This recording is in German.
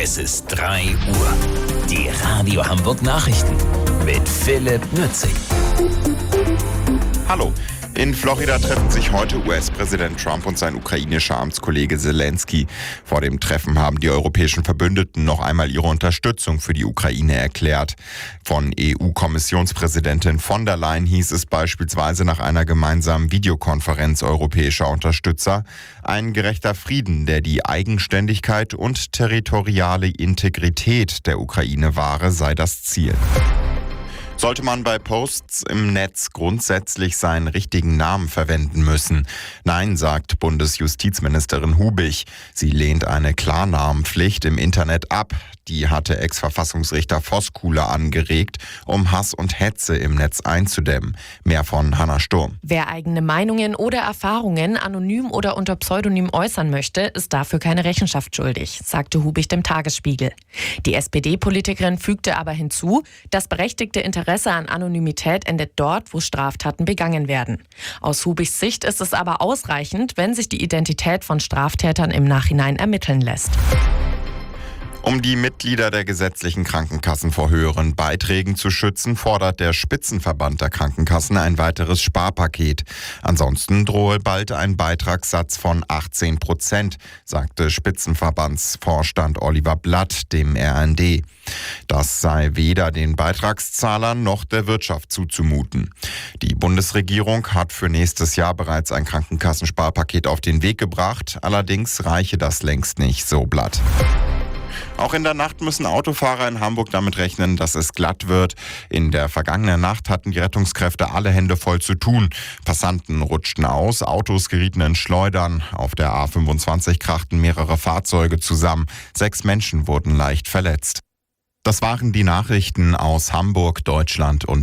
Es ist 3 Uhr. Die Radio Hamburg Nachrichten mit Philipp Nützig. Hallo. In Florida treffen sich heute US-Präsident Trump und sein ukrainischer Amtskollege Zelensky. Vor dem Treffen haben die europäischen Verbündeten noch einmal ihre Unterstützung für die Ukraine erklärt. Von EU-Kommissionspräsidentin von der Leyen hieß es beispielsweise nach einer gemeinsamen Videokonferenz europäischer Unterstützer: Ein gerechter Frieden, der die Eigenständigkeit und territoriale Integrität der Ukraine wahre, sei das Ziel. Sollte man bei Posts im Netz grundsätzlich seinen richtigen Namen verwenden müssen? Nein, sagt Bundesjustizministerin Hubich. Sie lehnt eine Klarnamenpflicht im Internet ab. Die hatte Ex-Verfassungsrichter Voskuhle angeregt, um Hass und Hetze im Netz einzudämmen. Mehr von Hanna Sturm. Wer eigene Meinungen oder Erfahrungen anonym oder unter Pseudonym äußern möchte, ist dafür keine Rechenschaft schuldig, sagte Hubich dem Tagesspiegel. Die SPD-Politikerin fügte aber hinzu, das berechtigte Interesse an Anonymität endet dort, wo Straftaten begangen werden. Aus Hubichs Sicht ist es aber ausreichend, wenn sich die Identität von Straftätern im Nachhinein ermitteln lässt. Um die Mitglieder der gesetzlichen Krankenkassen vor höheren Beiträgen zu schützen, fordert der Spitzenverband der Krankenkassen ein weiteres Sparpaket. Ansonsten drohe bald ein Beitragssatz von 18%, sagte Spitzenverbandsvorstand Oliver Blatt dem RND. Das sei weder den Beitragszahlern noch der Wirtschaft zuzumuten. Die Bundesregierung hat für nächstes Jahr bereits ein Krankenkassensparpaket auf den Weg gebracht. Allerdings reiche das längst nicht, so Blatt. Auch in der Nacht müssen Autofahrer in Hamburg damit rechnen, dass es glatt wird. In der vergangenen Nacht hatten die Rettungskräfte alle Hände voll zu tun. Passanten rutschten aus, Autos gerieten in Schleudern. Auf der A25 krachten mehrere Fahrzeuge zusammen. 6 Menschen wurden leicht verletzt. Das waren die Nachrichten aus Hamburg, Deutschland und